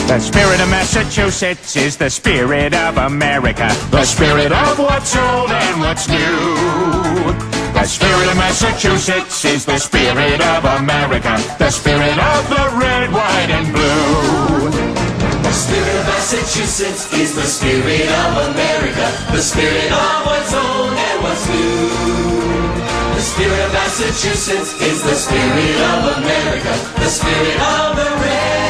The spirit of Massachusetts is the spirit of America. The spirit of what's old and what's new. The spirit of Massachusetts is the spirit of America. The spirit of the red, white, and blue. The spirit of Massachusetts is the spirit of America. The spirit of what's old and what's new. The spirit of Massachusetts is the spirit of America. The spirit of the red.